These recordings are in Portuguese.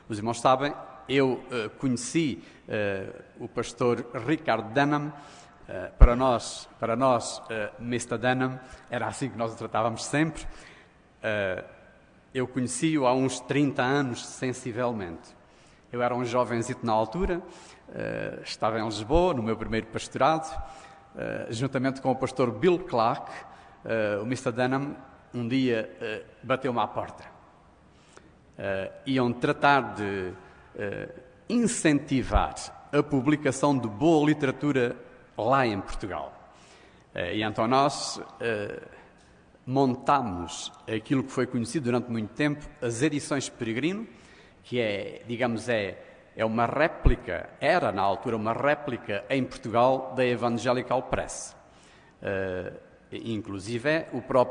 Os irmãos sabem, eu conheci o pastor Richard Denham. Para nós, Mr. Denham, era assim que nós o tratávamos sempre. Eu conheci-o há uns 30 anos, sensivelmente. Eu era um jovenzito na altura, estava em Lisboa, no meu primeiro pastorado, juntamente com o pastor Bill Clark. O Mr. Denham um dia bateu-me à porta. Iam tratar de incentivar a publicação de boa literatura lá em Portugal. E então nós montámos aquilo que foi conhecido durante muito tempo, as edições Peregrino, que é, digamos, é uma réplica, era na altura uma réplica em Portugal da Evangelical Press. Inclusive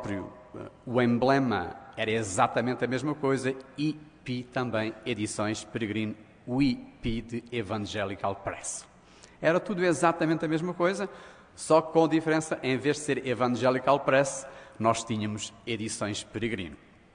o emblema era exatamente a mesma coisa, EP também, edições Peregrino, o EP de Evangelical Press. Era tudo exatamente a mesma coisa, só que com a diferença, em vez de ser Evangelical Press, nós tínhamos edições Peregrino.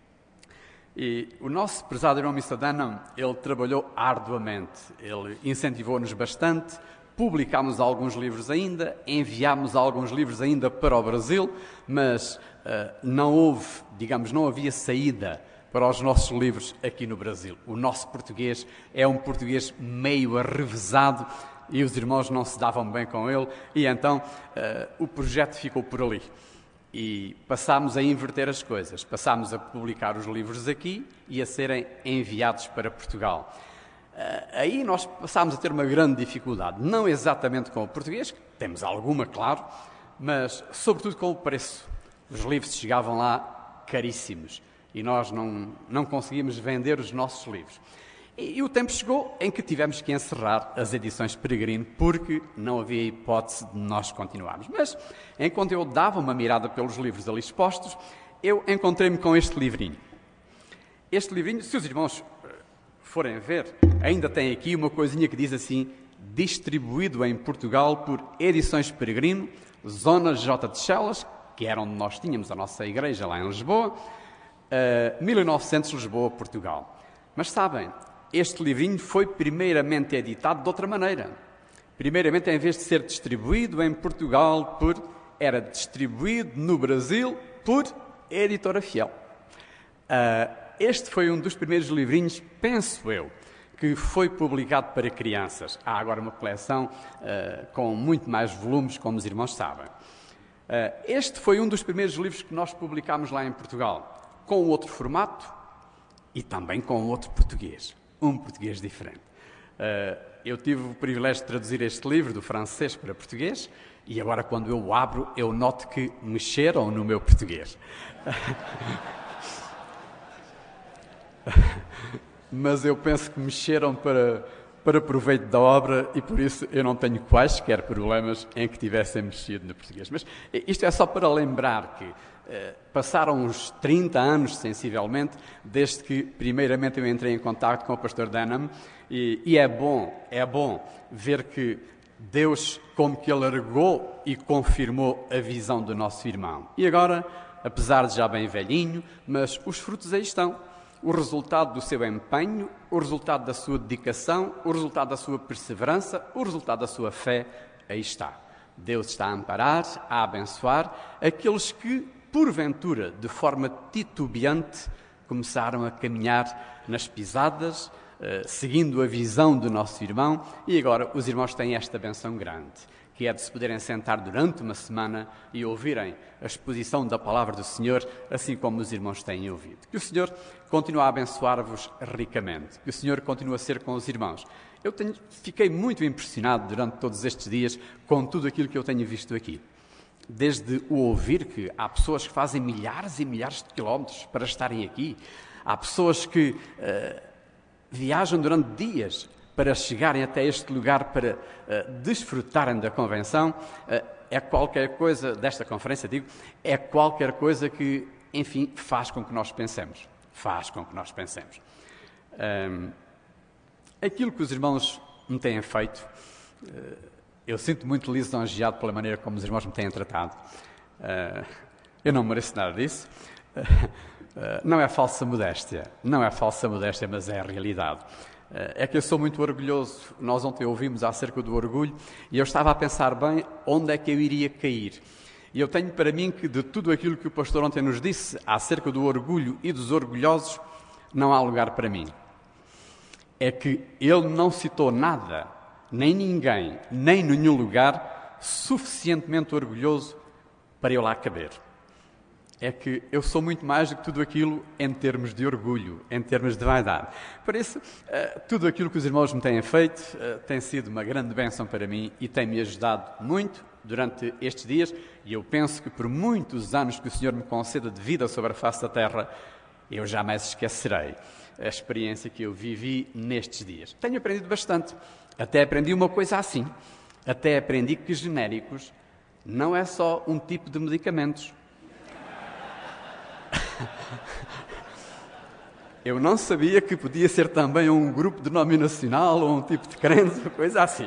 E o nosso prezado irmão Mr. Denham, ele trabalhou arduamente, ele incentivou-nos bastante, publicámos alguns livros ainda, enviámos alguns livros ainda para o Brasil, mas não havia saída para os nossos livros aqui no Brasil. O nosso português é um português meio arrevesado e os irmãos não se davam bem com ele, e então o projeto ficou por ali. E passámos a inverter as coisas, passámos a publicar os livros aqui e a serem enviados para Portugal. Aí nós passámos a ter uma grande dificuldade, não exatamente com o português, temos alguma, claro, mas sobretudo com o preço. Os livros chegavam lá caríssimos e nós não conseguíamos vender os nossos livros. E o tempo chegou em que tivemos que encerrar as edições Peregrino, porque não havia hipótese de nós continuarmos. Mas, enquanto eu dava uma mirada pelos livros ali expostos, eu encontrei-me com este livrinho. Este livrinho, se os irmãos forem ver, ainda tem aqui uma coisinha que diz assim: distribuído em Portugal por Edições Peregrino, Zona J de Chelas, que era onde nós tínhamos a nossa igreja lá em Lisboa, 1900 Lisboa, Portugal. Mas sabem, este livrinho foi primeiramente editado de outra maneira. Primeiramente, em vez de ser distribuído em Portugal era distribuído no Brasil por Editora Fiel. Este foi um dos primeiros livrinhos, penso eu, que foi publicado para crianças. Há agora uma coleção com muito mais volumes, como os irmãos sabem. Este foi um dos primeiros livros que nós publicámos lá em Portugal, com outro formato e também com outro português. Um português diferente. Eu tive o privilégio de traduzir este livro do francês para português e agora, quando eu o abro, eu noto que mexeram no meu português. Mas eu penso que mexeram para proveito da obra e por isso eu não tenho quaisquer problemas em que tivessem mexido no português. Mas isto é só para lembrar que passaram uns 30 anos, sensivelmente, desde que primeiramente eu entrei em contato com o pastor Denham e é bom ver que Deus, como que alargou e confirmou a visão do nosso irmão. E agora, apesar de já bem velhinho, mas os frutos aí estão. O resultado do seu empenho, o resultado da sua dedicação, o resultado da sua perseverança, o resultado da sua fé, aí está. Deus está a amparar, a abençoar aqueles que, porventura, de forma titubeante, começaram a caminhar nas pisadas, seguindo a visão do nosso irmão, e agora os irmãos têm esta benção grande, que é de se poderem sentar durante uma semana e ouvirem a exposição da palavra do Senhor, assim como os irmãos têm ouvido. Que o Senhor continue a abençoar-vos ricamente, que o Senhor continue a ser com os irmãos. Fiquei muito impressionado durante todos estes dias com tudo aquilo que eu tenho visto aqui. Desde o ouvir que há pessoas que fazem milhares e milhares de quilómetros para estarem aqui, há pessoas que viajam durante dias para chegarem até este lugar para desfrutarem da convenção, é qualquer coisa, desta conferência digo, é qualquer coisa que, enfim, faz com que nós pensemos. Aquilo que os irmãos me têm feito, eu sinto muito lisonjeado pela maneira como os irmãos me têm tratado. Eu não mereço nada disso, Não é falsa modéstia, mas é a realidade. É que eu sou muito orgulhoso. Nós ontem ouvimos acerca do orgulho e eu estava a pensar bem onde é que eu iria cair. E eu tenho para mim que de tudo aquilo que o pastor ontem nos disse acerca do orgulho e dos orgulhosos, não há lugar para mim. É que ele não citou nada, nem ninguém, nem nenhum lugar suficientemente orgulhoso para eu lá caber. É que eu sou muito mais do que tudo aquilo em termos de orgulho, em termos de vaidade. Por isso, tudo aquilo que os irmãos me têm feito tem sido uma grande bênção para mim e tem-me ajudado muito durante estes dias. E eu penso que por muitos anos que o Senhor me conceda de vida sobre a face da terra, eu jamais esquecerei a experiência que eu vivi nestes dias. Tenho aprendido bastante. Até aprendi uma coisa assim. Até aprendi que genéricos não é só um tipo de medicamentos. Eu não sabia que podia ser também um grupo denominacional ou um tipo de crença, coisa assim.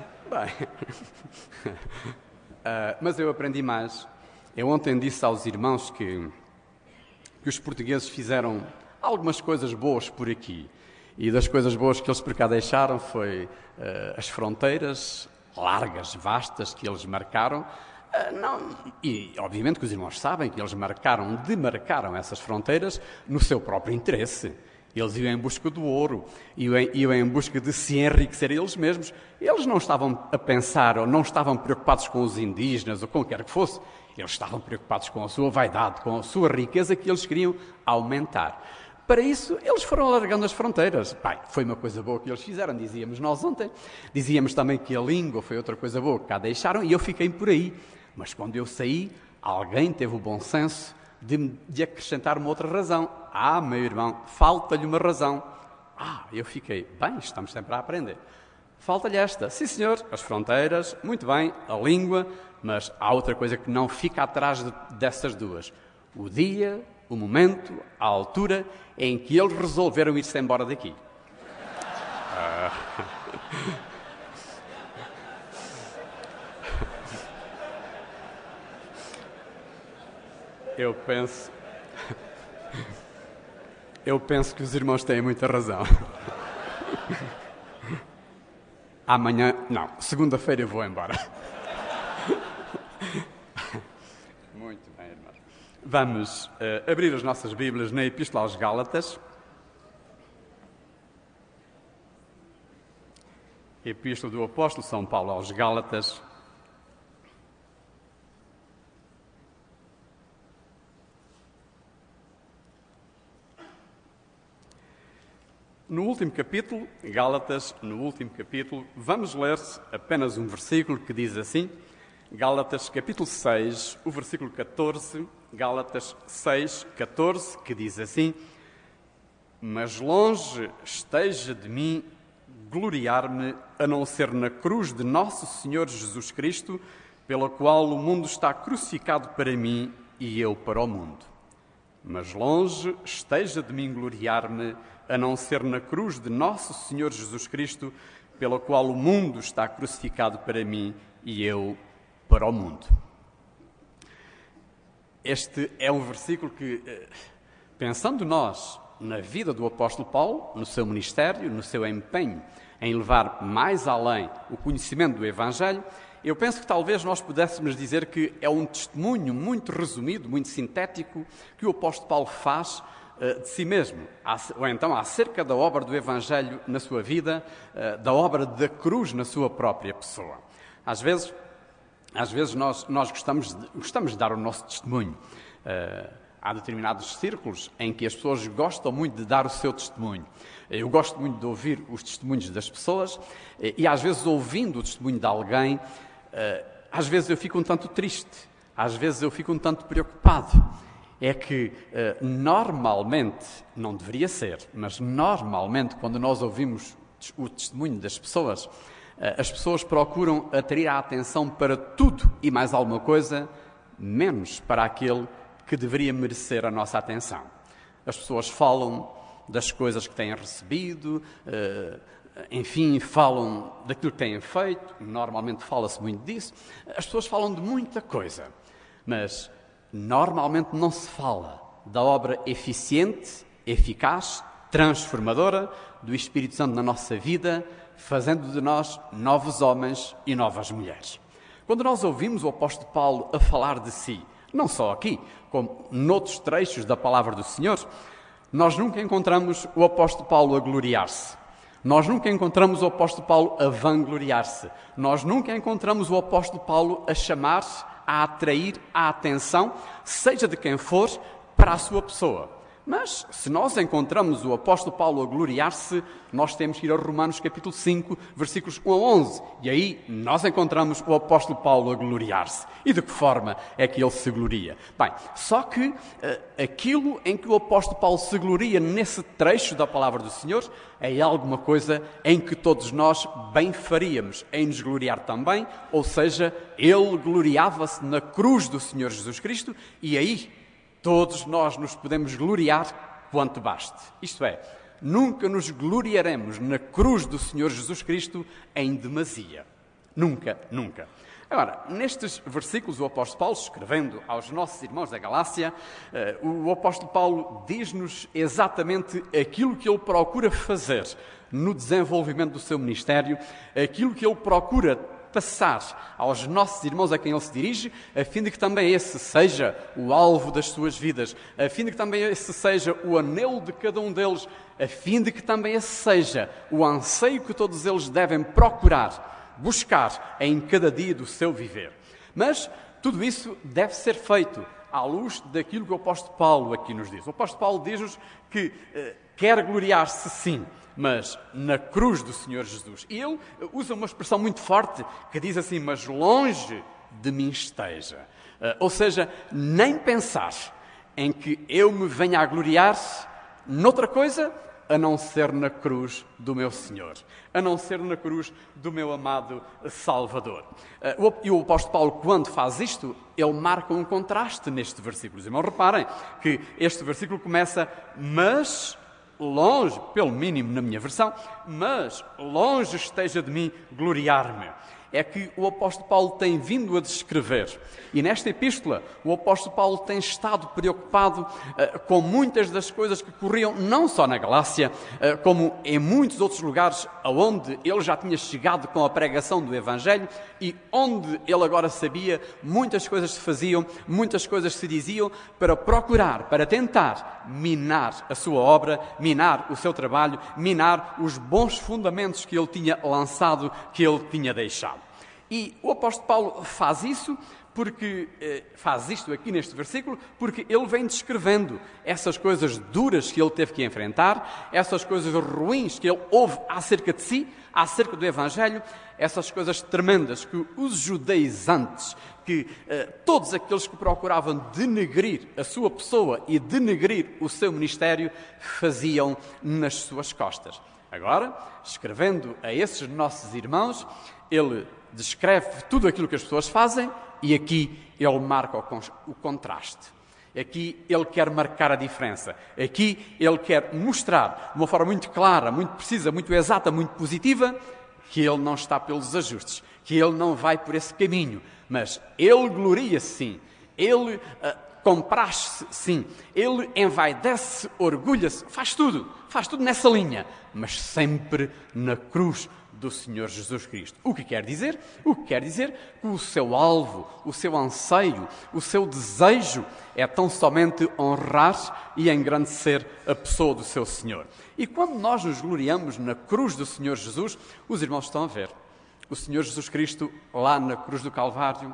Bem, mas eu aprendi mais. Eu ontem disse aos irmãos que os portugueses fizeram algumas coisas boas por aqui. E das coisas boas que eles por cá deixaram foi as fronteiras largas, vastas, que eles marcaram. E obviamente que os irmãos sabem que eles demarcaram essas fronteiras no seu próprio interesse. Eles iam em busca do ouro, iam em busca de se enriquecer eles mesmos. Eles não estavam a pensar, ou não estavam preocupados com os indígenas, ou com o que quer que fosse. Eles estavam preocupados com a sua vaidade, com a sua riqueza que eles queriam aumentar. Para isso, eles foram alargando as fronteiras. Foi uma coisa boa que eles fizeram, dizíamos nós ontem. Dizíamos também que a língua foi outra coisa boa que cá deixaram, e eu fiquei por aí. Mas quando eu saí, alguém teve o bom senso de acrescentar uma outra razão. Meu irmão, falta-lhe uma razão. Eu fiquei, estamos sempre a aprender. Falta-lhe esta. Sim, senhor, as fronteiras, muito bem, a língua, mas há outra coisa que não fica atrás dessas duas. O dia, o momento, a altura em que eles resolveram ir-se embora daqui. Eu penso que os irmãos têm muita razão. Segunda-feira eu vou embora. Muito bem, irmãos. Vamos abrir as nossas Bíblias na Epístola aos Gálatas. Epístola do Apóstolo São Paulo aos Gálatas. No último capítulo, Gálatas, vamos ler apenas um versículo que diz assim, Gálatas capítulo 6, o versículo 14, Gálatas 6, 14, que diz assim, mas longe esteja de mim gloriar-me a não ser na cruz de nosso Senhor Jesus Cristo, pela qual o mundo está crucificado para mim e eu para o mundo. Mas longe esteja de mim gloriar-me a não ser na cruz de nosso Senhor Jesus Cristo, pela qual o mundo está crucificado para mim e eu para o mundo. Este é um versículo que, pensando nós na vida do apóstolo Paulo, no seu ministério, no seu empenho em levar mais além o conhecimento do Evangelho, eu penso que talvez nós pudéssemos dizer que é um testemunho muito resumido, muito sintético, que o apóstolo Paulo faz de si mesmo, ou então acerca da obra do Evangelho na sua vida, da obra da cruz na sua própria pessoa. Às vezes nós gostamos de dar o nosso testemunho. Há determinados círculos em que as pessoas gostam muito de dar o seu testemunho. Eu gosto muito de ouvir os testemunhos das pessoas e às vezes ouvindo o testemunho de alguém, às vezes eu fico um tanto triste, às vezes eu fico um tanto preocupado. É que normalmente, não deveria ser, mas normalmente quando nós ouvimos o testemunho das pessoas, as pessoas procuram atrair a atenção para tudo e mais alguma coisa, menos para aquele que deveria merecer a nossa atenção. As pessoas falam das coisas que têm recebido, enfim, falam daquilo que têm feito, normalmente fala-se muito disso. As pessoas falam de muita coisa, mas normalmente não se fala da obra eficiente, eficaz, transformadora do Espírito Santo na nossa vida, fazendo de nós novos homens e novas mulheres. Quando nós ouvimos o apóstolo Paulo a falar de si, não só aqui, como noutros trechos da palavra do Senhor, nós nunca encontramos o apóstolo Paulo a gloriar-se. Nós nunca encontramos o apóstolo Paulo a vangloriar-se. Nós nunca encontramos o apóstolo Paulo a chamar, a atrair a atenção, seja de quem for, para a sua pessoa. Mas, se nós encontramos o apóstolo Paulo a gloriar-se, nós temos que ir a Romanos capítulo 5, versículos 1 a 11. E aí nós encontramos o apóstolo Paulo a gloriar-se. E de que forma é que ele se gloria? Bem, só que aquilo em que o apóstolo Paulo se gloria nesse trecho da palavra do Senhor é alguma coisa em que todos nós bem faríamos em nos gloriar também, ou seja, ele gloriava-se na cruz do Senhor Jesus Cristo e aí todos nós nos podemos gloriar quanto baste. Isto é, nunca nos gloriaremos na cruz do Senhor Jesus Cristo em demasia. Nunca, nunca. Agora, nestes versículos, o apóstolo Paulo, escrevendo aos nossos irmãos da Galácia, o apóstolo Paulo diz-nos exatamente aquilo que ele procura fazer no desenvolvimento do seu ministério, aquilo que ele procura passar aos nossos irmãos a quem ele se dirige, a fim de que também esse seja o alvo das suas vidas, a fim de que também esse seja o anelo de cada um deles, a fim de que também esse seja o anseio que todos eles devem procurar, buscar em cada dia do seu viver. Mas tudo isso deve ser feito à luz daquilo que o apóstolo Paulo aqui nos diz. O apóstolo Paulo diz-nos que quer gloriar-se sim, mas na cruz do Senhor Jesus. E ele usa uma expressão muito forte que diz assim, mas longe de mim esteja. Ou seja, nem pensar em que eu me venha a gloriar noutra coisa, a não ser na cruz do meu Senhor, a não ser na cruz do meu amado Salvador. E o apóstolo Paulo, quando faz isto, ele marca um contraste neste versículo. Irmãos, reparem que este versículo começa, mas longe, pelo mínimo na minha versão, mas longe esteja de mim gloriar-me. É que o apóstolo Paulo tem vindo a descrever. E nesta epístola, o apóstolo Paulo tem estado preocupado com muitas das coisas que corriam não só na Galácia, como em muitos outros lugares aonde ele já tinha chegado com a pregação do Evangelho e onde ele agora sabia muitas coisas se faziam, muitas coisas se diziam para procurar, para tentar minar a sua obra, minar o seu trabalho, minar os bons fundamentos que ele tinha lançado, que ele tinha deixado. E o apóstolo Paulo faz isso porque faz isto aqui neste versículo, porque ele vem descrevendo essas coisas duras que ele teve que enfrentar, essas coisas ruins que ele ouve acerca de si, acerca do Evangelho, essas coisas tremendas que os judaizantes, que todos aqueles que procuravam denegrir a sua pessoa e denegrir o seu ministério, faziam nas suas costas. Agora, escrevendo a esses nossos irmãos, ele descreve tudo aquilo que as pessoas fazem e aqui ele marca o contraste. Aqui ele quer marcar a diferença. Aqui ele quer mostrar de uma forma muito clara, muito precisa, muito exata, muito positiva, que ele não está pelos ajustes, que ele não vai por esse caminho, mas ele gloria-se sim, ele compraz-se sim, ele envaidece, orgulha-se, faz tudo nessa linha, mas sempre na cruz do Senhor Jesus Cristo. O que quer dizer? O que quer dizer que o seu alvo, o seu anseio, o seu desejo é tão somente honrar e engrandecer a pessoa do seu Senhor. E quando nós nos gloriamos na cruz do Senhor Jesus, os irmãos estão a ver. O Senhor Jesus Cristo, lá na cruz do Calvário,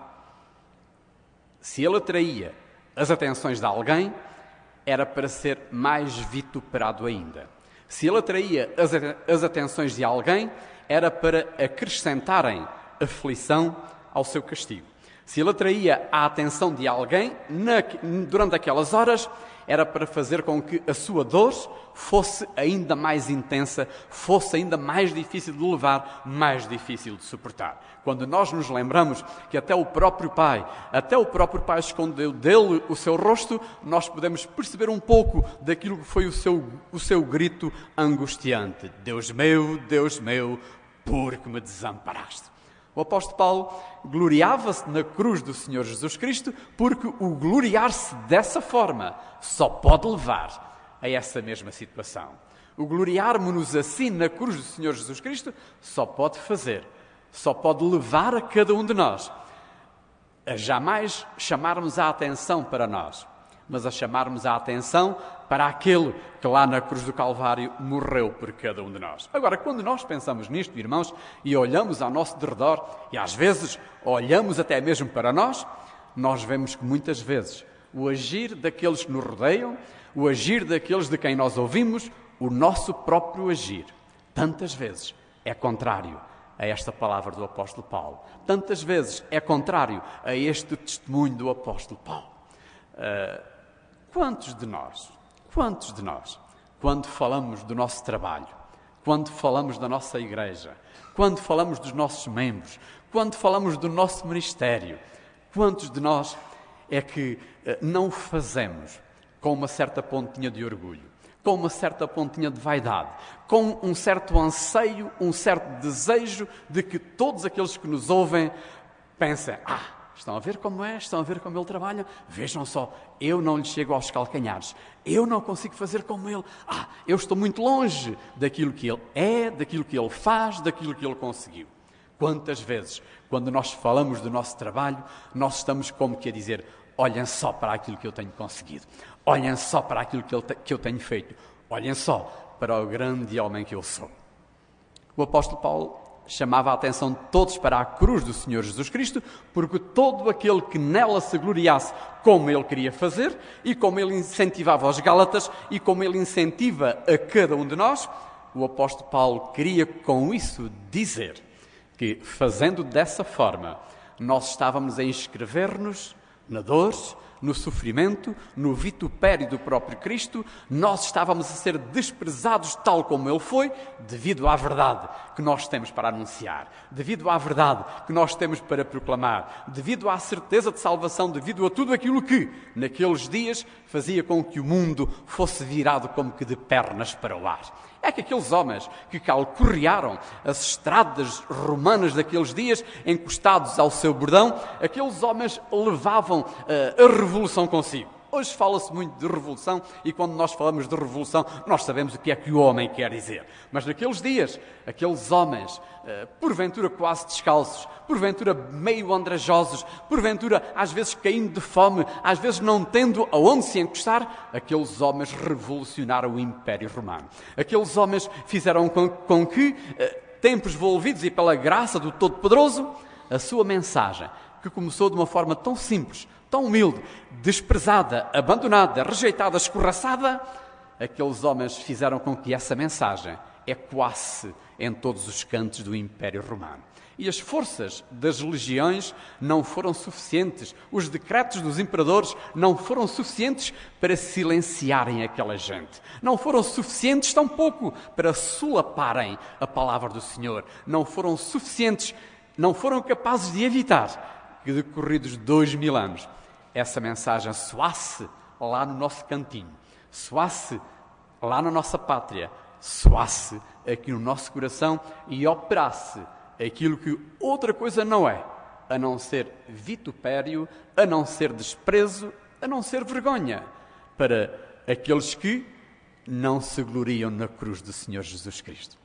se ele atraía as atenções de alguém, era para ser mais vituperado ainda. Se ele atraía as atenções de alguém, era para acrescentarem aflição ao seu castigo. Se ele atraía a atenção de alguém durante aquelas horas, era para fazer com que a sua dor fosse ainda mais intensa, fosse ainda mais difícil de levar, mais difícil de suportar. Quando nós nos lembramos que até o próprio Pai escondeu dele o seu rosto, nós podemos perceber um pouco daquilo que foi o seu grito angustiante. Deus meu, por que me desamparaste? O apóstolo Paulo gloriava-se na cruz do Senhor Jesus Cristo porque o gloriar-se dessa forma só pode levar a essa mesma situação. O gloriarmos-nos assim na cruz do Senhor Jesus Cristo só pode levar a cada um de nós a jamais chamarmos a atenção para nós, mas a chamarmos a atenção para aquele que lá na cruz do Calvário morreu por cada um de nós. Agora, quando nós pensamos nisto, irmãos, e olhamos ao nosso derredor, e às vezes olhamos até mesmo para nós vemos que muitas vezes o agir daqueles que nos rodeiam, o agir daqueles de quem nós ouvimos, o nosso próprio agir, tantas vezes é contrário a esta palavra do apóstolo Paulo. Tantas vezes é contrário a este testemunho do apóstolo Paulo. Quantos de nós, quando falamos do nosso trabalho, quando falamos da nossa igreja, quando falamos dos nossos membros, quando falamos do nosso ministério, quantos de nós é que não fazemos com uma certa pontinha de orgulho, com uma certa pontinha de vaidade, com um certo anseio, um certo desejo de que todos aqueles que nos ouvem pensem: estão a ver como é, estão a ver como ele trabalha, vejam só, eu não lhe chego aos calcanhares, eu não consigo fazer como ele, eu estou muito longe daquilo que ele é, daquilo que ele faz, daquilo que ele conseguiu. Quantas vezes, quando nós falamos do nosso trabalho, nós estamos como que a dizer: olhem só para aquilo que eu tenho conseguido, olhem só para aquilo que eu tenho feito, olhem só para o grande homem que eu sou. O apóstolo Paulo chamava a atenção de todos para a cruz do Senhor Jesus Cristo, porque todo aquele que nela se gloriasse como ele queria fazer, e como ele incentivava os Gálatas, e como ele incentiva a cada um de nós, o apóstolo Paulo queria com isso dizer que, fazendo dessa forma, nós estávamos a inscrever-nos na dor, no sofrimento, no vitupério do próprio Cristo. Nós estávamos a ser desprezados tal como Ele foi, devido à verdade que nós temos para anunciar, devido à verdade que nós temos para proclamar, devido à certeza de salvação, devido a tudo aquilo que, naqueles dias, fazia com que o mundo fosse virado como que de pernas para o ar. É que aqueles homens que calcorrearam as estradas romanas daqueles dias, encostados ao seu bordão, aqueles homens levavam a revolução consigo. Hoje fala-se muito de revolução, e quando nós falamos de revolução, nós sabemos o que é que o homem quer dizer. Mas naqueles dias, aqueles homens, porventura quase descalços, porventura meio andrajosos, porventura às vezes caindo de fome, às vezes não tendo aonde se encostar, aqueles homens revolucionaram o Império Romano. Aqueles homens fizeram com que, tempos envolvidos e pela graça do Todo-Poderoso, a sua mensagem, que começou de uma forma tão simples, tão humilde, desprezada, abandonada, rejeitada, escorraçada, aqueles homens fizeram com que essa mensagem ecoasse em todos os cantos do Império Romano. E as forças das legiões não foram suficientes, os decretos dos imperadores não foram suficientes para silenciarem aquela gente. Não foram suficientes tampouco para solaparem a palavra do Senhor. Não foram suficientes, não foram capazes de evitar que, decorridos 2000 anos, essa mensagem soasse lá no nosso cantinho, soasse lá na nossa pátria, soasse aqui no nosso coração e operasse aquilo que outra coisa não é, a não ser vitupério, a não ser desprezo, a não ser vergonha, para aqueles que não se gloriam na cruz do Senhor Jesus Cristo.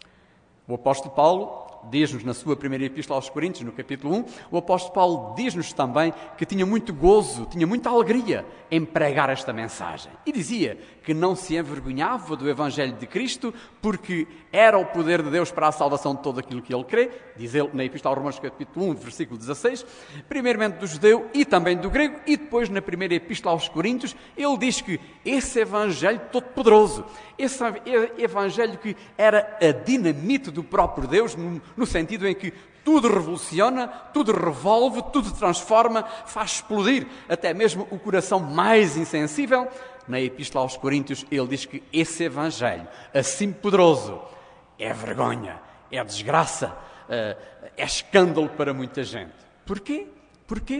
O apóstolo Paulo diz-nos na sua primeira epístola aos Coríntios, no capítulo 1, o apóstolo Paulo diz-nos também que tinha muito gozo, tinha muita alegria em pregar esta mensagem. E dizia que não se envergonhava do Evangelho de Cristo, porque era o poder de Deus para a salvação de todo aquilo que ele crê. Diz ele na epístola aos Romanos, capítulo 1, versículo 16, primeiramente do judeu e também do grego, e depois na primeira epístola aos Coríntios, ele diz que esse Evangelho todo-poderoso, esse Evangelho que era a dinamite do próprio Deus, no sentido em que tudo revoluciona, tudo revolve, tudo transforma, faz explodir até mesmo o coração mais insensível. Na Epístola aos Coríntios, ele diz que esse Evangelho, assim poderoso, é vergonha, é desgraça, é escândalo para muita gente. Porquê? Porquê?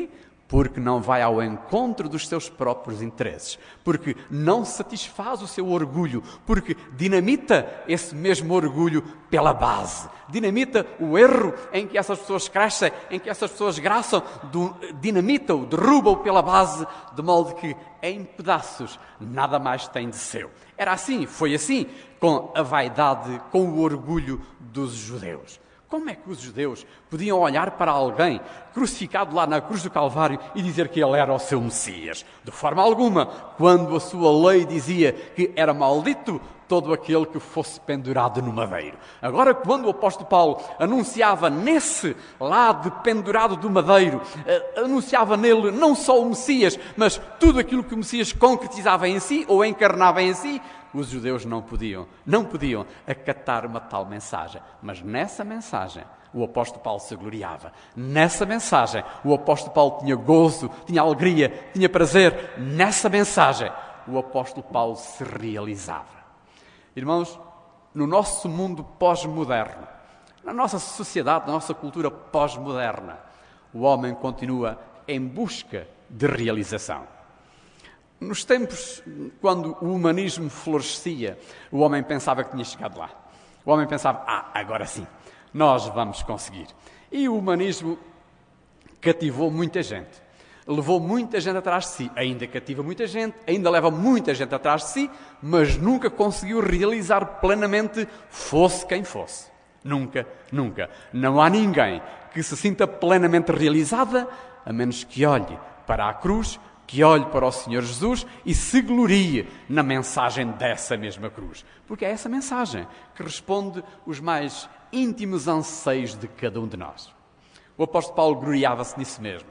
porque não vai ao encontro dos seus próprios interesses, porque não satisfaz o seu orgulho, porque dinamita esse mesmo orgulho pela base. Dinamita o erro em que essas pessoas crescem, em que essas pessoas graçam, dinamita-o, derruba-o pela base, de modo que, em pedaços, nada mais tem de seu. Era assim, foi assim, com a vaidade, com o orgulho dos judeus. Como é que os judeus podiam olhar para alguém crucificado lá na cruz do Calvário e dizer que ele era o seu Messias? De forma alguma, quando a sua lei dizia que era maldito todo aquele que fosse pendurado no madeiro. Agora, quando o apóstolo Paulo anunciava nesse lado pendurado do madeiro, anunciava nele não só o Messias, mas tudo aquilo que o Messias concretizava em si ou encarnava em si, os judeus não podiam acatar uma tal mensagem. Mas nessa mensagem o apóstolo Paulo se gloriava. Nessa mensagem o apóstolo Paulo tinha gozo, tinha alegria, tinha prazer. Nessa mensagem o apóstolo Paulo se realizava. Irmãos, no nosso mundo pós-moderno, na nossa sociedade, na nossa cultura pós-moderna, o homem continua em busca de realização. Nos tempos, quando o humanismo florescia, o homem pensava que tinha chegado lá. O homem pensava, agora sim, nós vamos conseguir. E o humanismo cativou muita gente. Levou muita gente atrás de si. Ainda cativa muita gente, ainda leva muita gente atrás de si, mas nunca conseguiu realizar plenamente, fosse quem fosse. Nunca, nunca. Não há ninguém que se sinta plenamente realizada, a menos que olhe para a cruz, que olhe para o Senhor Jesus e se glorie na mensagem dessa mesma cruz. Porque é essa mensagem que responde os mais íntimos anseios de cada um de nós. O apóstolo Paulo gloriava-se nisso mesmo.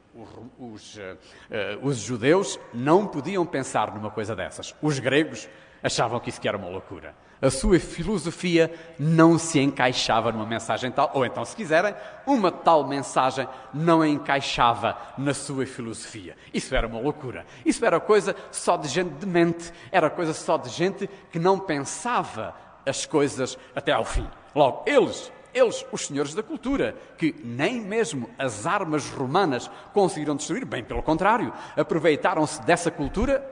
Os judeus não podiam pensar numa coisa dessas. Os gregos achavam que isso era uma loucura. A sua filosofia não se encaixava numa mensagem tal, ou então, se quiserem, uma tal mensagem não encaixava na sua filosofia. Isso era uma loucura. Isso era coisa só de gente demente. Era coisa só de gente que não pensava as coisas até ao fim. Logo, eles, os senhores da cultura, que nem mesmo as armas romanas conseguiram destruir, bem pelo contrário, aproveitaram-se dessa cultura,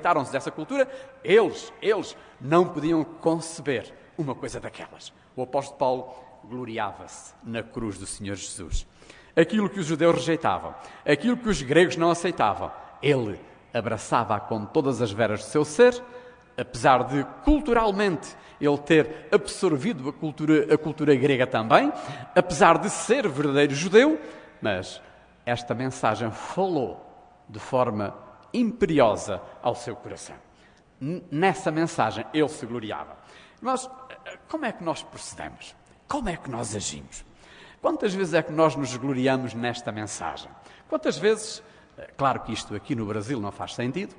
eles não podiam conceber uma coisa daquelas. O apóstolo Paulo gloriava-se na cruz do Senhor Jesus. Aquilo que os judeus rejeitavam, aquilo que os gregos não aceitavam, ele abraçava com todas as veras do seu ser, apesar de culturalmente ele ter absorvido a cultura grega também, apesar de ser verdadeiro judeu, mas esta mensagem falou de forma imperiosa ao seu coração. Nessa mensagem ele se gloriava. Mas como é que nós procedemos? Como é que nós agimos? Quantas vezes é que nós nos gloriamos nesta mensagem? Quantas vezes, claro que isto aqui no Brasil não faz sentido,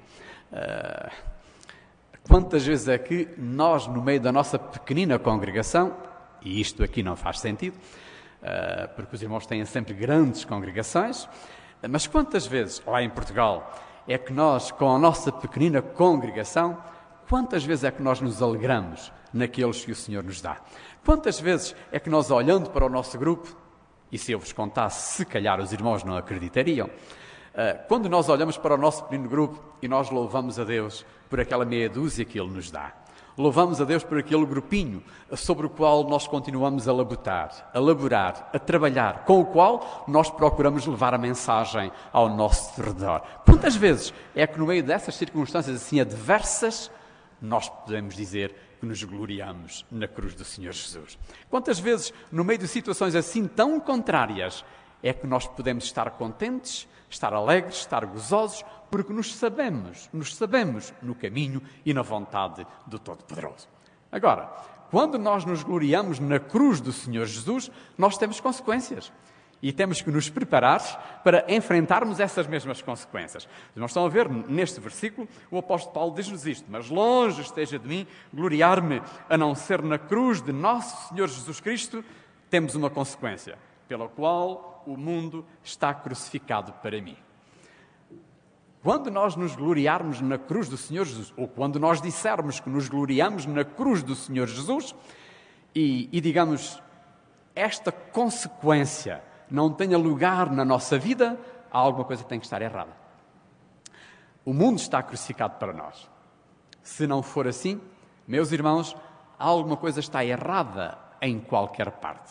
quantas vezes é que nós, no meio da nossa pequenina congregação, e isto aqui não faz sentido, porque os irmãos têm sempre grandes congregações, mas quantas vezes, lá em Portugal, é que nós, com a nossa pequenina congregação, quantas vezes é que nós nos alegramos naqueles que o Senhor nos dá? Quantas vezes é que nós, olhando para o nosso grupo, e se eu vos contasse, se calhar os irmãos não acreditariam, quando nós olhamos para o nosso pequeno grupo e nós louvamos a Deus por aquela meia dúzia que Ele nos dá. Louvamos a Deus por aquele grupinho sobre o qual nós continuamos a laborar, a trabalhar, com o qual nós procuramos levar a mensagem ao nosso redor. Quantas vezes é que no meio dessas circunstâncias assim adversas, nós podemos dizer que nos gloriamos na cruz do Senhor Jesus? Quantas vezes, no meio de situações assim tão contrárias, é que nós podemos estar contentes, estar alegres, estar gozosos, porque nos sabemos no caminho e na vontade do Todo-Poderoso. Agora, quando nós nos gloriamos na cruz do Senhor Jesus, nós temos consequências. E temos que nos preparar para enfrentarmos essas mesmas consequências. Nós estamos a ver neste versículo, o apóstolo Paulo diz-nos isto: mas longe esteja de mim gloriar-me, a não ser na cruz de nosso Senhor Jesus Cristo. Temos uma consequência, pela qual o mundo está crucificado para mim. Quando nós nos gloriarmos na cruz do Senhor Jesus, ou quando nós dissermos que nos gloriamos na cruz do Senhor Jesus, e digamos, esta consequência não tenha lugar na nossa vida, há alguma coisa que tem que estar errada. O mundo está crucificado para nós. Se não for assim, meus irmãos, alguma coisa está errada em qualquer parte.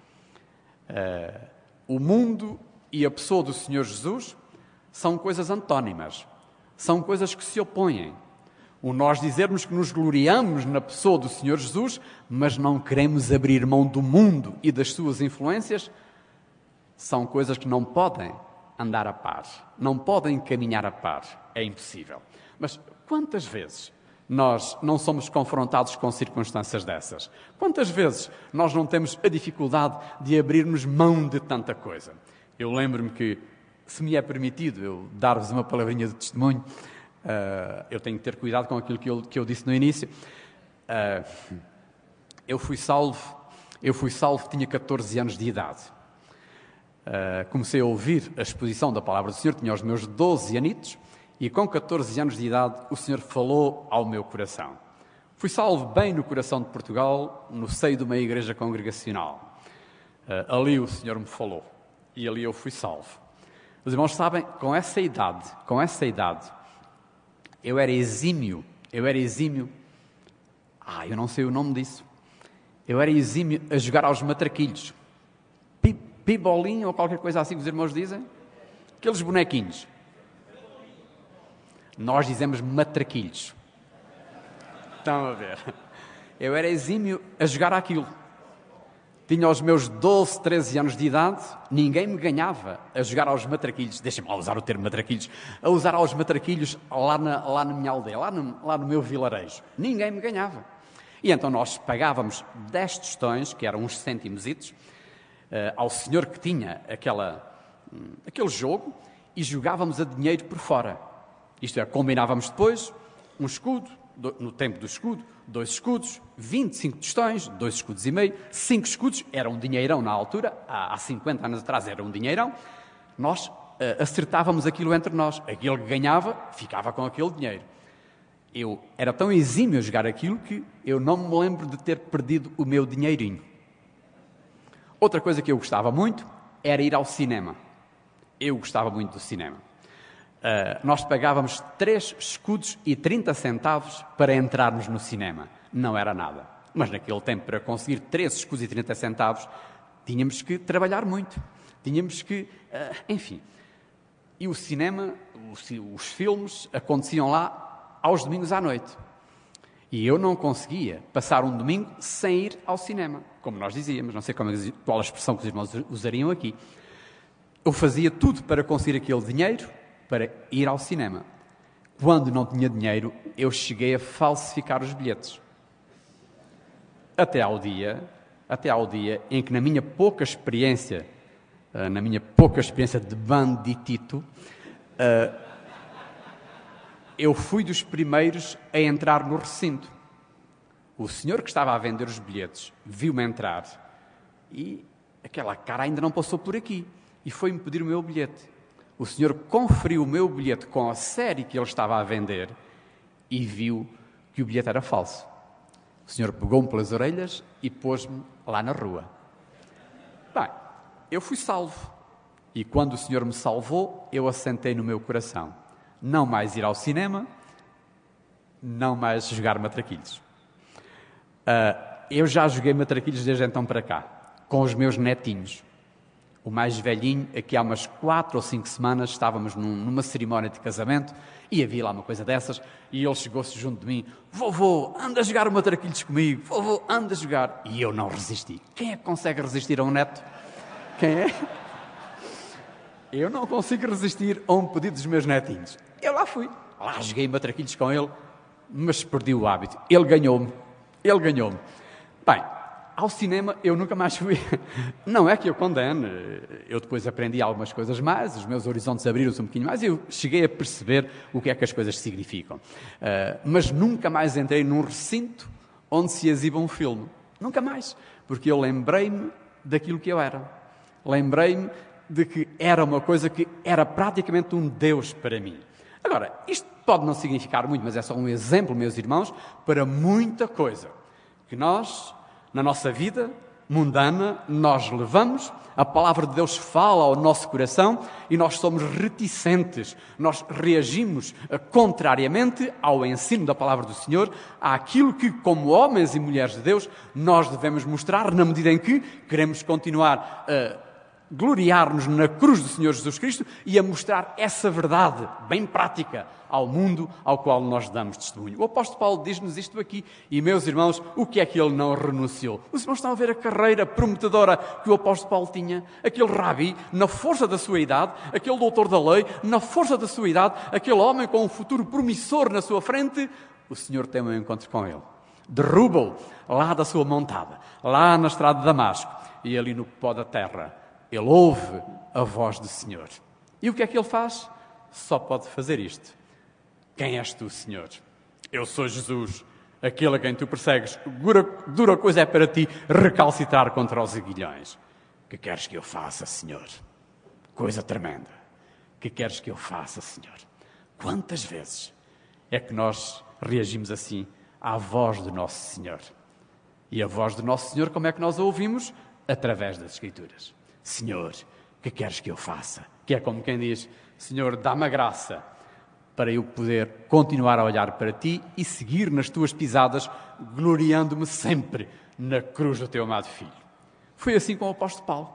O mundo e a pessoa do Senhor Jesus são coisas antónimas, são coisas que se opõem. O nós dizermos que nos gloriamos na pessoa do Senhor Jesus, mas não queremos abrir mão do mundo e das suas influências, são coisas que não podem andar a par, não podem caminhar a par. É impossível. Mas quantas vezes nós não somos confrontados com circunstâncias dessas? Quantas vezes nós não temos a dificuldade de abrirmos mão de tanta coisa? Eu lembro-me que, se me é permitido eu dar-vos uma palavrinha de testemunho, eu tenho que ter cuidado com aquilo que eu disse no início. Eu fui salvo, tinha 14 anos de idade. Comecei a ouvir a exposição da Palavra do Senhor, tinha os meus 12 anitos, e com 14 anos de idade o Senhor falou ao meu coração. Fui salvo bem no coração de Portugal, no seio de uma igreja congregacional. Ali o Senhor me falou, e ali eu fui salvo. Os irmãos sabem, com essa idade, eu era exímio, eu não sei o nome disso, eu era exímio a jogar aos matraquilhos, pibolinho ou qualquer coisa assim que os irmãos dizem, aqueles bonequinhos. Nós dizemos matraquilhos. Estão a ver? Eu era exímio a jogar aquilo. Tinha os meus 12, 13 anos de idade, ninguém me ganhava a jogar aos matraquilhos, deixem-me lá usar o termo matraquilhos, a usar aos matraquilhos lá na minha aldeia, lá no meu vilarejo. Ninguém me ganhava. E então nós pagávamos 10 tostões, que eram uns centimositos, ao senhor que tinha aquele jogo, e jogávamos a dinheiro por fora. Isto é, combinávamos depois um escudo, no tempo do escudo, 2 escudos, 25 tostões, 2 escudos e meio, 5 escudos, era um dinheirão na altura, há 50 anos atrás era um dinheirão, nós acertávamos aquilo entre nós, aquele que ganhava ficava com aquele dinheiro. Eu era tão exímio a jogar aquilo que eu não me lembro de ter perdido o meu dinheirinho. Outra coisa que eu gostava muito era ir ao cinema. Eu gostava muito do cinema. Nós pagávamos 3 escudos e 30 centavos para entrarmos no cinema. Não era nada. Mas naquele tempo, para conseguir 3 escudos e 30 centavos, tínhamos que trabalhar muito. Tínhamos que... enfim. E o cinema, os filmes, aconteciam lá aos domingos à noite. E eu não conseguia passar um domingo sem ir ao cinema. Como nós dizíamos, não sei qual a expressão que os irmãos usariam aqui. Eu fazia tudo para conseguir aquele dinheiro para ir ao cinema. Quando não tinha dinheiro, eu cheguei a falsificar os bilhetes. Até ao dia em que, na minha pouca experiência de banditito, eu fui dos primeiros a entrar no recinto. O senhor que estava a vender os bilhetes viu-me entrar e aquela cara ainda não passou por aqui e foi-me pedir o meu bilhete. O senhor conferiu o meu bilhete com a série que ele estava a vender e viu que o bilhete era falso. O senhor pegou-me pelas orelhas e pôs-me lá na rua. Bem, eu fui salvo. E quando o Senhor me salvou, eu assentei no meu coração. Não mais ir ao cinema, não mais jogar matraquilhos. Eu já joguei matraquilhos desde então para cá, com os meus netinhos. O mais velhinho, aqui há umas 4 ou 5 semanas, estávamos numa cerimónia de casamento e havia lá uma coisa dessas e ele chegou-se junto de mim: vovô, anda a jogar matraquilhos comigo, vovô, anda a jogar. E eu não resisti. Quem é que consegue resistir a um neto? Quem é? Eu não consigo resistir a um pedido dos meus netinhos. Eu lá fui. Lá joguei matraquilhos com ele, mas perdi o hábito. Ele ganhou-me. Bem, ao cinema eu nunca mais fui. Não é que eu condene. Eu depois aprendi algumas coisas mais, os meus horizontes abriram-se um pouquinho mais e eu cheguei a perceber o que é que as coisas significam. Mas nunca mais entrei num recinto onde se exiba um filme. Nunca mais. Porque eu lembrei-me daquilo que eu era. Lembrei-me de que era uma coisa que era praticamente um Deus para mim. Agora, isto pode não significar muito, mas é só um exemplo, meus irmãos, para muita coisa que nós, na nossa vida, mundana, nós levamos, a palavra de Deus fala ao nosso coração e nós somos reticentes, nós reagimos contrariamente ao ensino da palavra do Senhor, àquilo que, como homens e mulheres de Deus, nós devemos mostrar na medida em que queremos continuar a gloriar-nos na cruz do Senhor Jesus Cristo e a mostrar essa verdade bem prática ao mundo ao qual nós damos testemunho. O apóstolo Paulo diz-nos isto aqui e, meus irmãos, o que é que ele não renunciou? Os irmãos estão a ver a carreira prometedora que o apóstolo Paulo tinha, aquele rabi, na força da sua idade, aquele doutor da lei, na força da sua idade, aquele homem com um futuro promissor na sua frente. O Senhor tem um encontro com ele, derruba-o lá da sua montada, lá na estrada de Damasco, e ali no pó da terra ele ouve a voz do Senhor. E o que é que ele faz? Só pode fazer isto. Quem és tu, Senhor? Eu sou Jesus, aquele a quem tu persegues. Dura coisa é para ti recalcitrar contra os aguilhões. Que queres que eu faça, Senhor? Coisa tremenda. Que queres que eu faça, Senhor? Quantas vezes é que nós reagimos assim à voz do nosso Senhor? E a voz do nosso Senhor, como é que nós a ouvimos? Através das Escrituras. Senhor, que queres que eu faça? Que é como quem diz, Senhor, dá-me a graça para eu poder continuar a olhar para ti e seguir nas tuas pisadas, gloriando-me sempre na cruz do teu amado Filho. Foi assim com o apóstolo Paulo.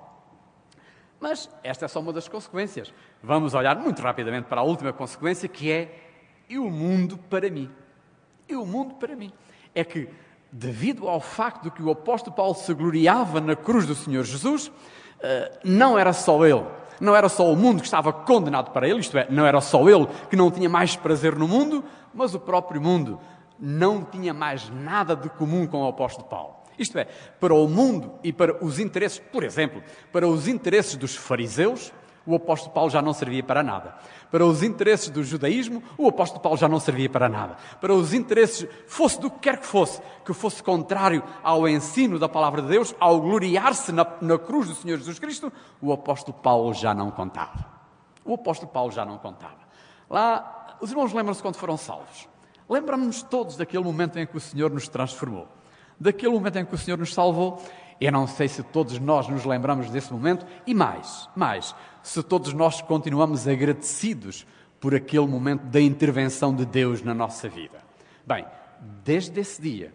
Mas esta é só uma das consequências. Vamos olhar muito rapidamente para a última consequência, que é e o mundo para mim. E o mundo para mim. É que, devido ao facto de que o apóstolo Paulo se gloriava na cruz do Senhor Jesus, não era só ele, não era só o mundo que estava condenado para ele, isto é, não era só ele que não tinha mais prazer no mundo, mas o próprio mundo não tinha mais nada de comum com o apóstolo Paulo. Isto é, para o mundo e para os interesses, por exemplo, para os interesses dos fariseus, o apóstolo Paulo já não servia para nada. Para os interesses do judaísmo, o apóstolo Paulo já não servia para nada. Para os interesses, fosse do que quer que fosse contrário ao ensino da palavra de Deus, ao gloriar-se na cruz do Senhor Jesus Cristo, o apóstolo Paulo já não contava. O apóstolo Paulo já não contava. Lá, os irmãos lembram-se quando foram salvos. Lembramos-nos todos daquele momento em que o Senhor nos transformou. Daquele momento em que o Senhor nos salvou. Eu não sei se todos nós nos lembramos desse momento e mais, se todos nós continuamos agradecidos por aquele momento da intervenção de Deus na nossa vida. Bem, desde esse dia,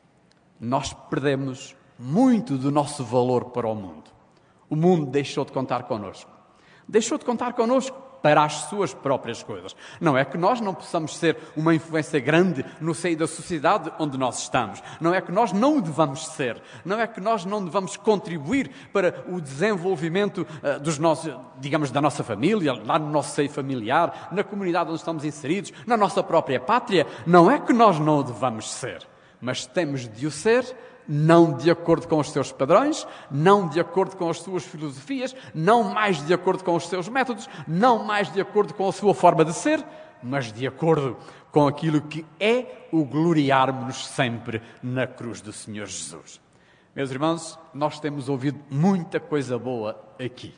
nós perdemos muito do nosso valor para o mundo. O mundo deixou de contar connosco. Deixou de contar connosco para as suas próprias coisas. Não é que nós não possamos ser uma influência grande no seio da sociedade onde nós estamos. Não é que nós não o devamos ser. Não é que nós não devamos contribuir para o desenvolvimento dos nossos, digamos, da nossa família, lá no nosso seio familiar, na comunidade onde estamos inseridos, na nossa própria pátria. Não é que nós não o devamos ser. Mas temos de o ser, não de acordo com os seus padrões, não de acordo com as suas filosofias, não mais de acordo com os seus métodos, não mais de acordo com a sua forma de ser, mas de acordo com aquilo que é o gloriarmos-nos sempre na cruz do Senhor Jesus. Meus irmãos, nós temos ouvido muita coisa boa aqui.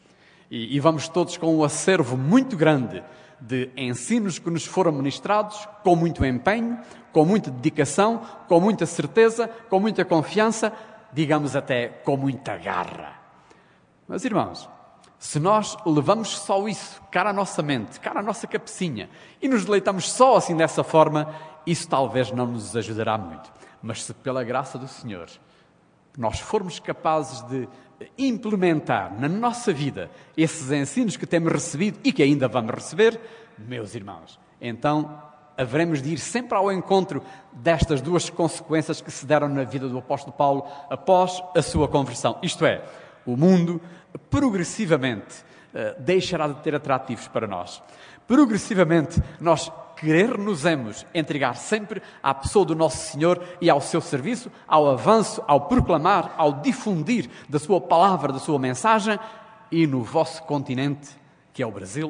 E vamos todos com um acervo muito grande de ensinos que nos foram ministrados com muito empenho, com muita dedicação, com muita certeza, com muita confiança, digamos até com muita garra. Mas, irmãos, se nós levamos só isso, cara à nossa mente, cara à nossa cabecinha, e nos deleitamos só assim dessa forma, isso talvez não nos ajudará muito. Mas se pela graça do Senhor nós formos capazes de implementar na nossa vida esses ensinos que temos recebido e que ainda vamos receber, meus irmãos, então haveremos de ir sempre ao encontro destas duas consequências que se deram na vida do apóstolo Paulo após a sua conversão. Isto é, o mundo progressivamente deixará de ter atrativos para nós. Progressivamente nós querer-nos-emos entregar sempre à pessoa do nosso Senhor e ao seu serviço, ao avanço, ao proclamar, ao difundir da sua palavra, da sua mensagem. E no vosso continente, que é o Brasil,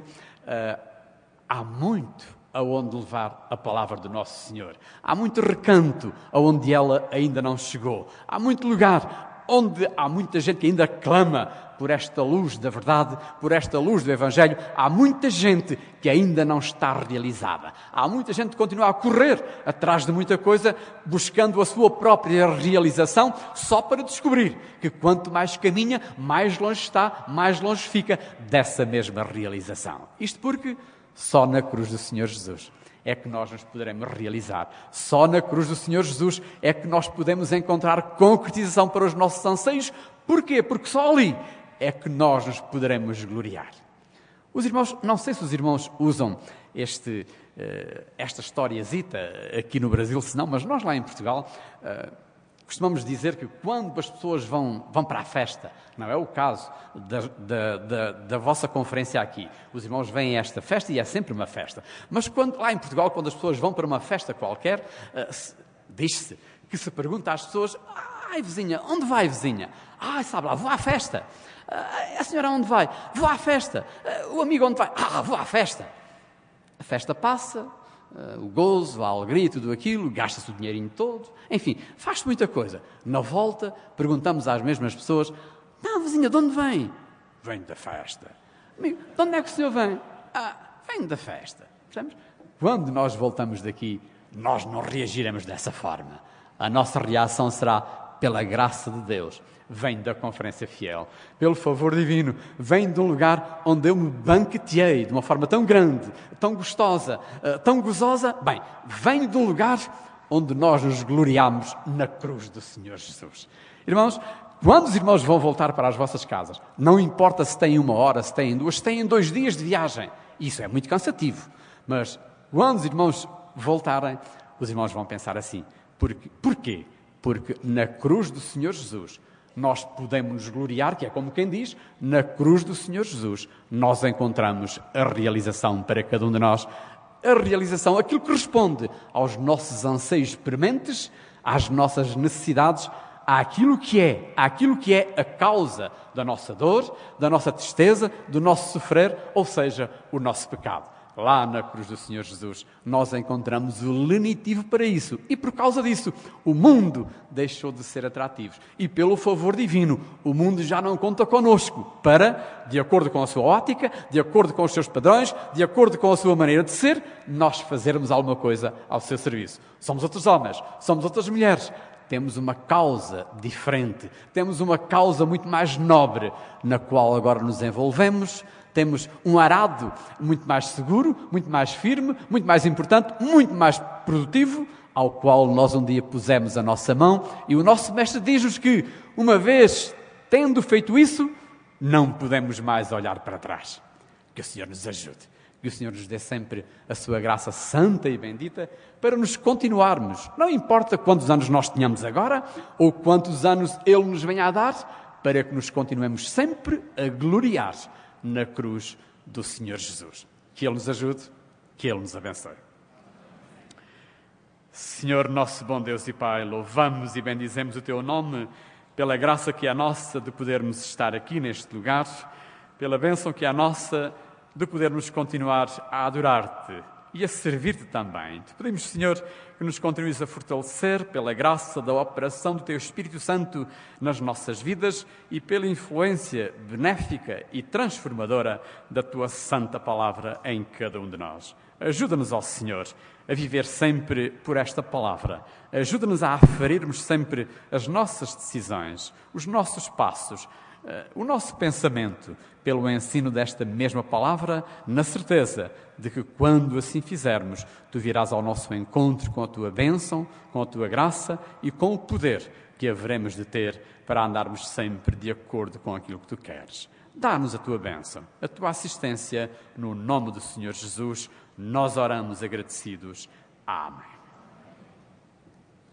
há muito aonde levar a palavra do nosso Senhor. Há muito recanto aonde ela ainda não chegou. Há muito lugar onde há muita gente que ainda clama por esta luz da verdade, por esta luz do Evangelho, há muita gente que ainda não está realizada. Há muita gente que continua a correr atrás de muita coisa, buscando a sua própria realização, só para descobrir que quanto mais caminha, mais longe está, mais longe fica dessa mesma realização. Isto porque só na cruz do Senhor Jesus é que nós nos poderemos realizar. Só na cruz do Senhor Jesus é que nós podemos encontrar concretização para os nossos anseios. Porquê? Porque só ali é que nós nos poderemos gloriar. Os irmãos, não sei se os irmãos usam esta historiazita aqui no Brasil, se não, mas nós lá em Portugal costumamos dizer que quando as pessoas vão para a festa, não é o caso da vossa conferência aqui, os irmãos vêm a esta festa e é sempre uma festa, mas lá em Portugal, quando as pessoas vão para uma festa qualquer, diz-se que se pergunta às pessoas: ai vizinha, onde vai vizinha? Ai, sabe lá, vou à festa. A senhora onde vai? Vou à festa. O amigo onde vai? Vou à festa. A festa passa, o gozo, a alegria, tudo aquilo, gasta-se o dinheirinho todo, enfim, faz-se muita coisa. Na volta, perguntamos às mesmas pessoas: não, vizinha, de onde vem? Venho da festa. Amigo, de onde é que o senhor vem? Venho da festa. Percebemos? Quando nós voltamos daqui, nós não reagiremos dessa forma. A nossa reação será: pela graça de Deus, vem da Conferência Fiel, pelo favor divino, vem de um lugar onde eu me banqueteei de uma forma tão grande, tão gostosa, tão gozosa. Bem, vem de um lugar onde nós nos gloriamos na cruz do Senhor Jesus. Irmãos, quando os irmãos vão voltar para as vossas casas, não importa se têm 1 hora, se têm 2, se têm 2 dias de viagem, isso é muito cansativo, mas quando os irmãos voltarem, os irmãos vão pensar assim: porquê? Porque na cruz do Senhor Jesus nós podemos nos gloriar, que é como quem diz, na cruz do Senhor Jesus nós encontramos a realização para cada um de nós, a realização, aquilo que responde aos nossos anseios prementes, às nossas necessidades, àquilo que é a causa da nossa dor, da nossa tristeza, do nosso sofrer, ou seja, o nosso pecado. Lá na cruz do Senhor Jesus, nós encontramos o lenitivo para isso. E por causa disso, o mundo deixou de ser atrativo. E pelo favor divino, o mundo já não conta connosco para, de acordo com a sua ótica, de acordo com os seus padrões, de acordo com a sua maneira de ser, nós fazermos alguma coisa ao seu serviço. Somos outros homens, somos outras mulheres. Temos uma causa diferente, temos uma causa muito mais nobre, na qual agora nos envolvemos. Temos um arado muito mais seguro, muito mais firme, muito mais importante, muito mais produtivo, ao qual nós um dia pusemos a nossa mão, e o nosso mestre diz-nos que, uma vez tendo feito isso, não podemos mais olhar para trás. Que o Senhor nos ajude, que o Senhor nos dê sempre a sua graça santa e bendita para nos continuarmos. Não importa quantos anos nós tenhamos agora, ou quantos anos Ele nos venha a dar, para que nos continuemos sempre a gloriar na cruz do Senhor Jesus. Que Ele nos ajude, que Ele nos abençoe. Senhor, nosso bom Deus e Pai, louvamos e bendizemos o Teu nome pela graça que é nossa de podermos estar aqui neste lugar, pela bênção que é nossa de podermos continuar a adorar-Te e a servir-Te também. Te pedimos, Senhor, que nos continues a fortalecer pela graça da operação do Teu Espírito Santo nas nossas vidas e pela influência benéfica e transformadora da Tua Santa Palavra em cada um de nós. Ajuda-nos, ó Senhor, a viver sempre por esta palavra. Ajuda-nos a aferirmos sempre as nossas decisões, os nossos passos, o nosso pensamento pelo ensino desta mesma palavra, na certeza de que quando assim fizermos, Tu virás ao nosso encontro com a Tua bênção, com a Tua graça e com o poder que haveremos de ter para andarmos sempre de acordo com aquilo que Tu queres. Dá-nos a Tua bênção, a Tua assistência, no nome do Senhor Jesus, nós oramos agradecidos. Amém.